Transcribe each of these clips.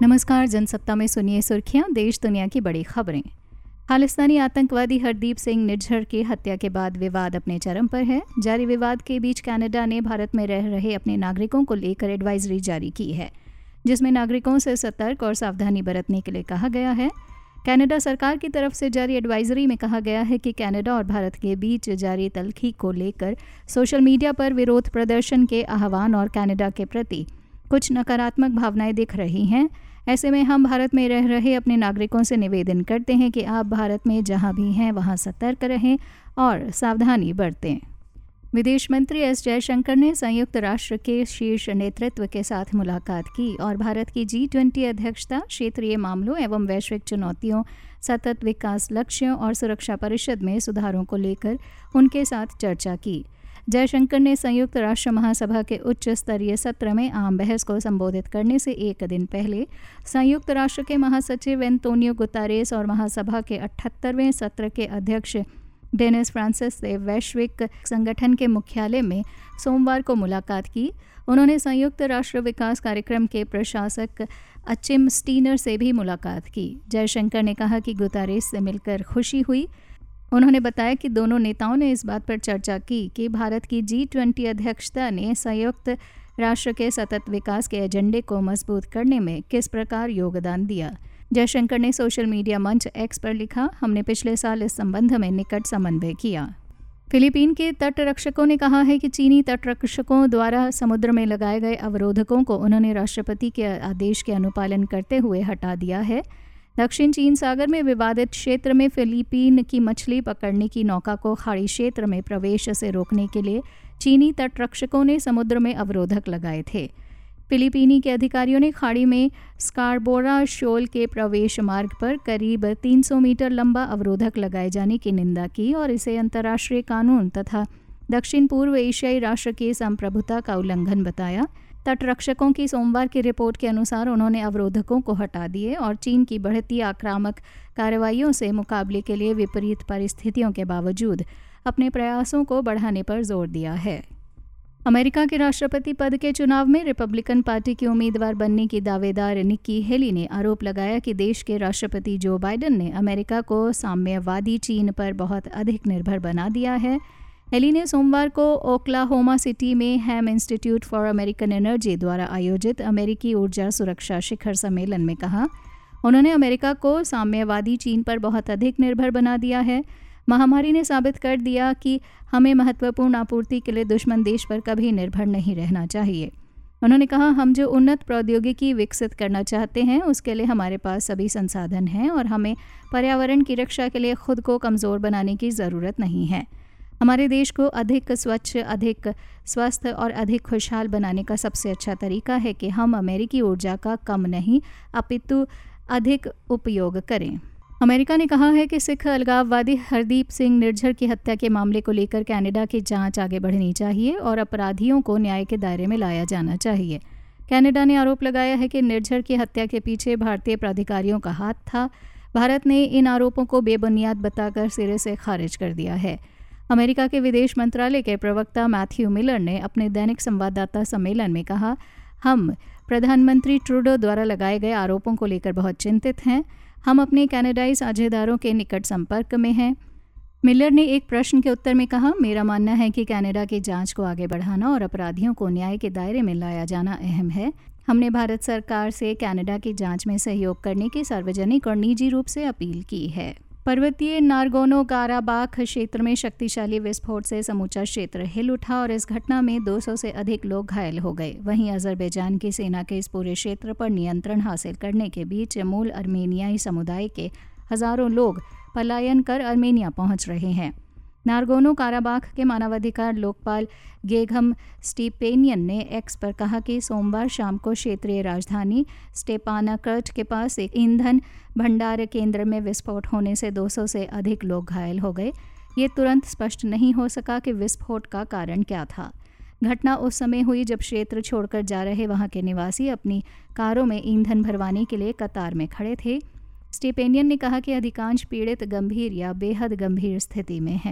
नमस्कार। जनसत्ता में सुनिए सुर्खियां, देश दुनिया की बड़ी खबरें। खालिस्तानी आतंकवादी हरदीप सिंह निज्जर की हत्या के बाद विवाद अपने चरम पर है। जारी विवाद के बीच कनाडा ने भारत में रह रहे अपने नागरिकों को लेकर एडवाइजरी जारी की है, जिसमें नागरिकों से सतर्क और सावधानी बरतने के लिए कहा गया है। कनाडा सरकार की तरफ से जारी एडवाइजरी में कहा गया है कि कनाडा और भारत के बीच जारी तल्खी को लेकर सोशल मीडिया पर विरोध प्रदर्शन के आह्वान और कनाडा के प्रति कुछ नकारात्मक भावनाएं दिख रही हैं। ऐसे में हम भारत में रह रहे अपने नागरिकों से निवेदन करते हैं कि आप भारत में जहां भी हैं वहां सतर्क रहें और सावधानी बरतें। विदेश मंत्री एस जयशंकर ने संयुक्त राष्ट्र के शीर्ष नेतृत्व के साथ मुलाकात की और भारत की G20 अध्यक्षता, क्षेत्रीय मामलों एवं वैश्विक चुनौतियों, सतत विकास लक्ष्यों और सुरक्षा परिषद में सुधारों को लेकर उनके साथ चर्चा की। जयशंकर ने संयुक्त राष्ट्र महासभा के उच्च स्तरीय सत्र में आम बहस को संबोधित करने से एक दिन पहले संयुक्त राष्ट्र के महासचिव एंटोनियो गुतारेस और महासभा के 78वें सत्र के अध्यक्ष डेनिस फ्रांसिस से वैश्विक संगठन के मुख्यालय में सोमवार को मुलाकात की। उन्होंने संयुक्त राष्ट्र विकास कार्यक्रम के प्रशासक अचिम स्टीनर से भी मुलाकात की। जयशंकर ने कहा कि गुतारेस से मिलकर खुशी हुई। उन्होंने बताया कि दोनों नेताओं ने इस बात पर चर्चा की कि भारत की G20 अध्यक्षता ने संयुक्त राष्ट्र के सतत विकास के एजेंडे को मजबूत करने में किस प्रकार योगदान दिया। जयशंकर ने सोशल मीडिया मंच एक्स पर लिखा, हमने पिछले साल इस संबंध में निकट समन्वय किया। फिलीपीन के तटरक्षकों ने कहा है कि चीनी तटरक्षकों द्वारा समुद्र में लगाए गए अवरोधकों को उन्होंने राष्ट्रपति के आदेश के अनुपालन करते हुए हटा दिया है। दक्षिण चीन सागर में विवादित क्षेत्र में फिलीपीन की मछली पकड़ने की नौका को खाड़ी क्षेत्र में प्रवेश से रोकने के लिए चीनी तटरक्षकों ने समुद्र में अवरोधक लगाए थे। फिलीपीनी के अधिकारियों ने खाड़ी में स्कारबोरा शोल के प्रवेश मार्ग पर करीब 300 मीटर लंबा अवरोधक लगाए जाने की निंदा की और इसे अंतर्राष्ट्रीय कानून तथा दक्षिण पूर्व एशियाई राष्ट्र की संप्रभुता का उल्लंघन बताया। तटरक्षकों की सोमवार की रिपोर्ट के अनुसार उन्होंने अवरोधकों को हटा दिए और चीन की बढ़ती आक्रामक कार्रवाइयों से मुकाबले के लिए विपरीत परिस्थितियों के बावजूद अपने प्रयासों को बढ़ाने पर जोर दिया है। अमेरिका के राष्ट्रपति पद के चुनाव में रिपब्लिकन पार्टी की उम्मीदवार बनने की दावेदार निक्की हेली ने आरोप लगाया कि देश के राष्ट्रपति जो बाइडेन ने अमेरिका को साम्यवादी चीन पर बहुत अधिक निर्भर बना दिया है। हेली ने सोमवार को ओक्लाहोमा सिटी में Hamm institute for American energy द्वारा आयोजित अमेरिकी ऊर्जा सुरक्षा शिखर सम्मेलन में कहा, उन्होंने अमेरिका को साम्यवादी चीन पर बहुत अधिक निर्भर बना दिया है। महामारी ने साबित कर दिया कि हमें महत्वपूर्ण आपूर्ति के लिए दुश्मन देश पर कभी निर्भर नहीं रहना चाहिए। उन्होंने कहा, हम जो उन्नत प्रौद्योगिकी विकसित करना चाहते हैं उसके लिए हमारे पास सभी संसाधन हैं और हमें पर्यावरण की रक्षा के लिए खुद को कमज़ोर बनाने की ज़रूरत नहीं है। हमारे देश को अधिक स्वच्छ, अधिक स्वस्थ और अधिक खुशहाल बनाने का सबसे अच्छा तरीका है कि हम अमेरिकी ऊर्जा का कम नहीं अपितु अधिक उपयोग करें। अमेरिका ने कहा है कि सिख अलगाववादी हरदीप सिंह निज्जर की हत्या के मामले को लेकर कनाडा की जांच आगे बढ़नी चाहिए और अपराधियों को न्याय के दायरे में लाया जाना चाहिए। कनाडा ने आरोप लगाया है कि निज्जर की हत्या के पीछे भारतीय प्राधिकारियों का हाथ था। भारत ने इन आरोपों को बेबुनियाद बताकर सिरे से खारिज कर दिया है। अमेरिका के विदेश मंत्रालय के प्रवक्ता मैथ्यू मिलर ने अपने दैनिक संवाददाता सम्मेलन में कहा, हम प्रधानमंत्री ट्रूडो द्वारा लगाए गए आरोपों को लेकर बहुत चिंतित हैं। हम अपने कनाडाई साझेदारों के निकट संपर्क में हैं। मिलर ने एक प्रश्न के उत्तर में कहा, मेरा मानना है कि कनाडा की जांच को आगे बढ़ाना और अपराधियों को न्याय के दायरे में लाया जाना अहम है। हमने भारत सरकार से कनाडा की जांच में सहयोग करने की सार्वजनिक और निजी रूप से अपील की है। पर्वतीय नारगोनो काराबाख क्षेत्र में शक्तिशाली विस्फोट से समूचा क्षेत्र हिल उठा और इस घटना में 200 से अधिक लोग घायल हो गए। वहीं अजरबैजान की सेना के इस पूरे क्षेत्र पर नियंत्रण हासिल करने के बीच मूल अर्मेनियाई समुदाय के हजारों लोग पलायन कर अर्मेनिया पहुंच रहे हैं। नारगोनो काराबाख के मानवाधिकार लोकपाल गेघम स्टीपेनियन ने एक्स पर कहा कि सोमवार शाम को क्षेत्रीय राजधानी स्टेपानाकर्ट के पास एक ईंधन भंडार केंद्र में विस्फोट होने से 200 से अधिक लोग घायल हो गए। ये तुरंत स्पष्ट नहीं हो सका कि विस्फोट का कारण क्या था। घटना उस समय हुई जब क्षेत्र छोड़कर जा रहे वहां के निवासी अपनी कारों में ईंधन भरवाने के लिए कतार में खड़े थे। स्टीपेनियन ने कहा कि अधिकांश पीड़ित गंभीर या बेहद गंभीर स्थिति में हैं।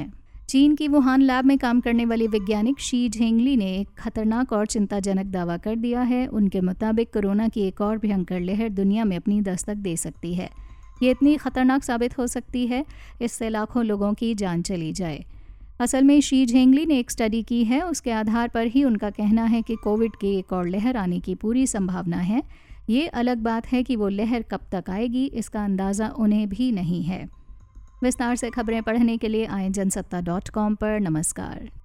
चीन की वुहान लैब में काम करने वाली वैज्ञानिक शी झेंगली ने एक खतरनाक और चिंताजनक दावा कर दिया है। उनके मुताबिक कोरोना की एक और भयंकर लहर दुनिया में अपनी दस्तक दे सकती है। ये इतनी खतरनाक साबित हो सकती है, इससे लाखों लोगों की जान चली जाए। असल में शी झेंगली ने एक स्टडी की है, उसके आधार पर ही उनका कहना है कि कोविड की एक और लहर आने की पूरी संभावना है। ये अलग बात है कि वो लहर कब तक आएगी, इसका अंदाज़ा उन्हें भी नहीं है। विस्तार से खबरें पढ़ने के लिए आएं जनसत्ता.com पर। नमस्कार।